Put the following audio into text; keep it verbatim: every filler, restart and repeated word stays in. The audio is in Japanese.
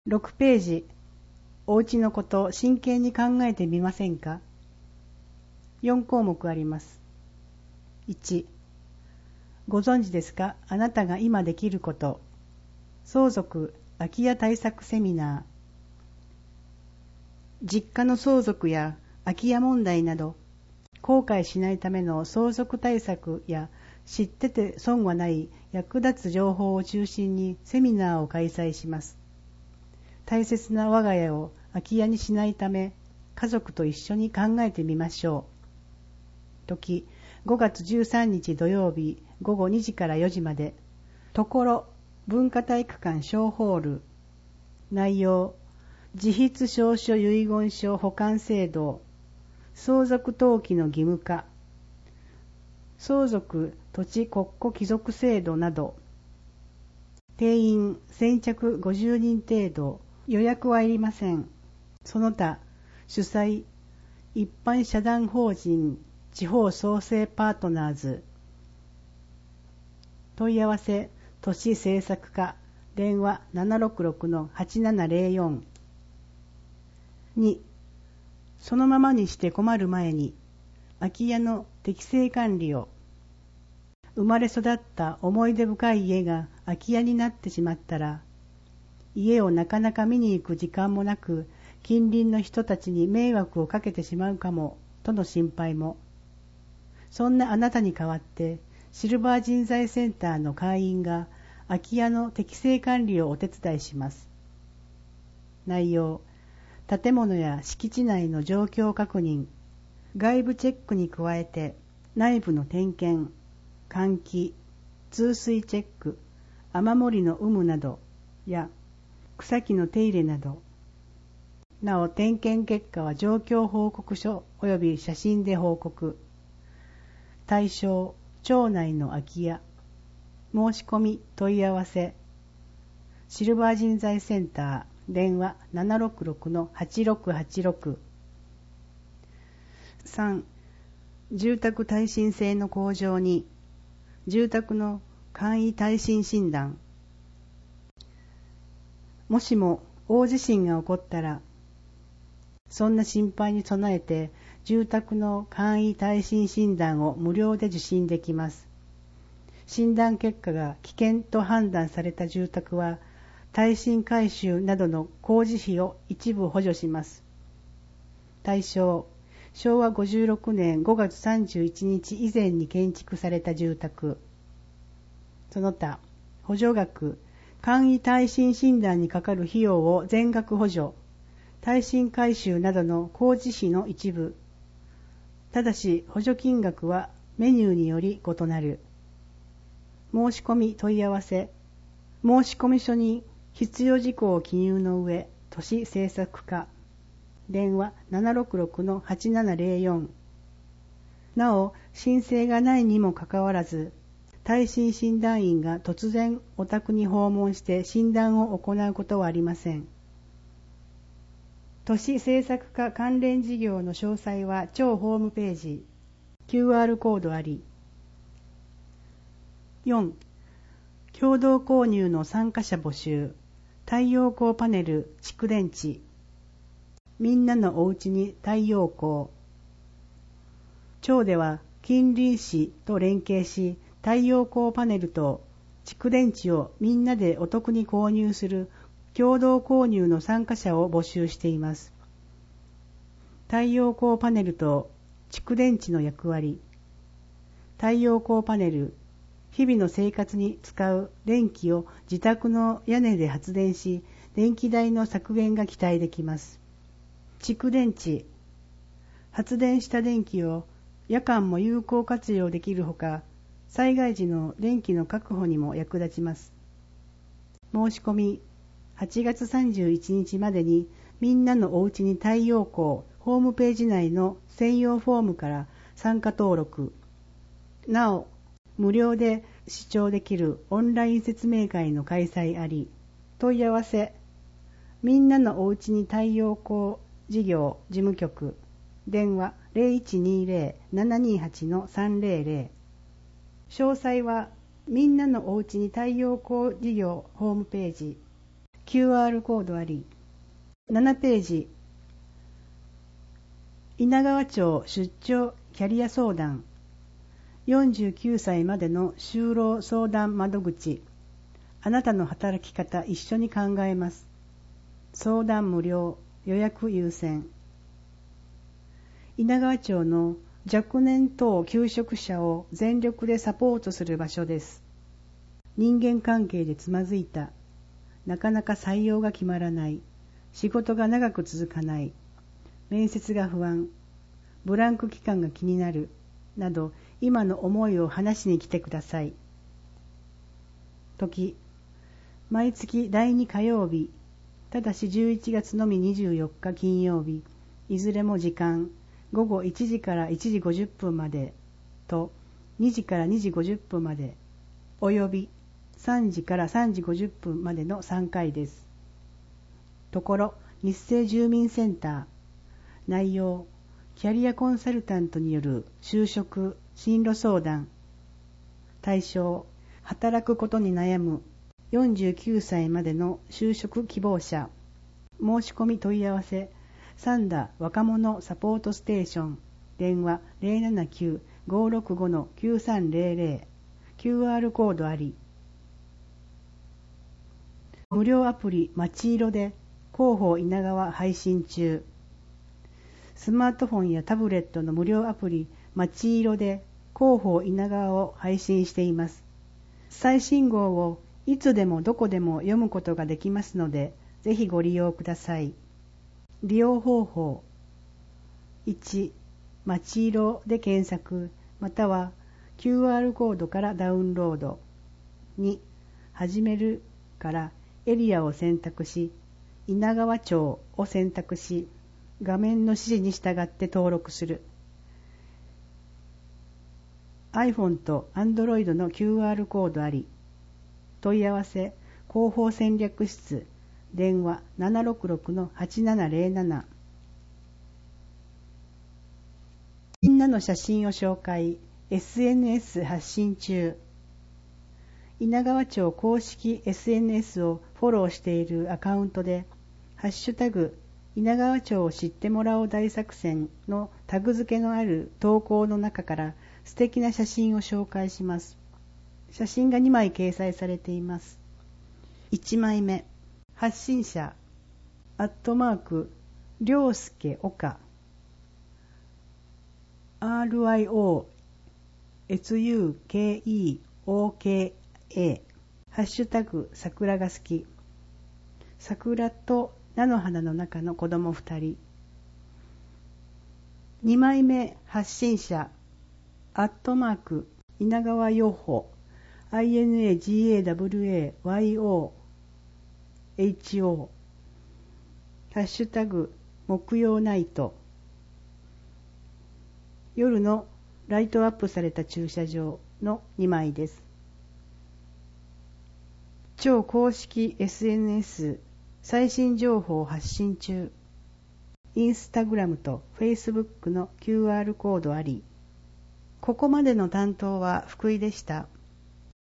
ろくページ、おうちのこと真剣に考えてみませんか？よん項目あります。いち、ご存知ですか？あなたが今できること。相続空き家対策セミナー。実家の相続や空き家問題など、後悔しないための相続対策や知ってて損はない役立つ情報を中心にセミナーを開催します。大切な我が家を空き家にしないため、家族と一緒に考えてみましょう。時、ごがつじゅうさんにち土曜日ごごにじからよじまで。ところ、文化体育館小ホール。内容、自筆証書遺言書保管制度、相続登記の義務化、相続土地国庫帰属制度など。定員先着ごじゅうにん程度、予約はいりません。その他、主催、一般社団法人地方創生パートナーズ。問い合わせ、都市政策課、電話 ななろくろくのはちななぜろよん。に、そのままにして困る前に、空き家の適正管理を。生まれ育った思い出深い家が空き家になってしまったら、家をなかなか見に行く時間もなく、近隣の人たちに迷惑をかけてしまうかも、との心配も。そんなあなたに代わって、シルバー人材センターの会員が空き家の適正管理をお手伝いします。内容、建物や敷地内の状況確認、外部チェックに加えて、内部の点検、換気、通水チェック、雨漏りの有無などや草木の手入れなど。なお点検結果は状況報告書及び写真で報告。対象、町内の空き家。申し込み問い合わせ。シルバー人材センター、電話 ななろくろくのはちろくはちろく。さん、住宅耐震性の向上に、住宅の簡易耐震診断。もしも大地震が起こったら、そんな心配に備えて住宅の簡易耐震診断を無料で受診できます。診断結果が危険と判断された住宅は、耐震改修などの工事費を一部補助します。対象、しょうわごじゅうろくねんごがつさんじゅういちにち以前に建築された住宅。その他、補助額、簡易耐震診断にかかる費用を全額補助、耐震改修などの工事費の一部。ただし、補助金額はメニューにより異なる。申し込み問い合わせ。申込書に必要事項を記入の上、都市政策課。電話 ななろくろくのはちななぜろよん。なお、申請がないにもかかわらず、耐震診断員が突然お宅に訪問して診断を行うことはありません。都市政策課関連事業の詳細は超ホームページ、キューアール コードあり。よん、共同購入の参加者募集、太陽光パネル、蓄電池。みんなのおうちに太陽光。町では近隣市と連携し、太陽光パネルと蓄電池をみんなでお得に購入する共同購入の参加者を募集しています。太陽光パネルと蓄電池の役割。太陽光パネル、日々の生活に使う電気を自宅の屋根で発電し、電気代の削減が期待できます。蓄電池、発電した電気を夜間も有効活用できるほか、災害時の電気の確保にも役立ちます。申し込み、はちがつさんじゅういちにちまでにみんなのおうちに太陽光ホームページ内の専用フォームから参加登録。なお、無料で視聴できるオンライン説明会の開催あり。問い合わせ、みんなのおうちに太陽光事業事務局。電話 ゼロいちにゼロ ななにはちのさんぜろぜろ。詳細はみんなのおうちに太陽光事業ホームページ、 キューアール コードあり。ななページ、稲川町出張キャリア相談。よんじゅうきゅうさいまでの就労相談窓口。あなたの働き方一緒に考えます。相談無料、予約優先。稲川町の若年等求職者を全力でサポートする場所です。人間関係でつまずいた。なかなか採用が決まらない。仕事が長く続かない。面接が不安。ブランク期間が気になる。など、今の思いを話しに来てください。時、毎月だいに火曜日、ただしじゅういちがつのみにじゅうよっか金曜日、いずれも時間、ごごいちじからいちじごじゅっぷんまでとにじからにじごじゅっぷんまで、およびさんじからさんじごじゅっぷんまでのさんかいです。ところ、日生住民センター。内容、キャリアコンサルタントによる就職、進路相談。対象、働くことに悩むよんじゅうきゅうさいまでの就職希望者。申し込み問い合わせ、サンダ若者サポートステーション。電話 ゼロななきゅう ごろくご きゅうさんゼロゼロ。キューアール コードあり。無料アプリまちいろで広報稲川配信中。スマートフォンやタブレットの無料アプリまちいろで広報稲川を配信しています。最新号をいつでもどこでも読むことができますので、ぜひご利用ください。利用方法。いち、まちいろで検索、または キューアール コードからダウンロード。に、始めるからエリアを選択し、稲川町を選択し、画面の指示に従って登録する。iPhone と Android の キューアール コードあり。問い合わせ、広報戦略室、電話 ななろくろく はちななゼロなな。みんなの写真を紹介、エスエヌエス 発信中。稲川町公式 エスエヌエス をフォローしているアカウントで、ハッシュタグ、稲川町を知ってもらおう大作戦のタグ付けのある投稿の中から素敵な写真を紹介します。写真がにまい掲載されています。いちまいめ、発信者、アットマーク、りょうすけおか、アールアイオーエスユーケーイーオーケーエー、ハッシュタグ、桜が好き、桜と菜の花の中の子供ふたり。にまいめ、発信者、アットマーク、稲川養蜂、アイエヌエージーエーダブリューエーワイオーエイチオー、ハッシュタグ、木曜ナイト、夜のライトアップされた駐車場のにまいです。超公式 エスエヌエス、最新情報を発信中。インスタグラムとフェイスブックの キューアール コードあり。ここまでの担当は福井でした。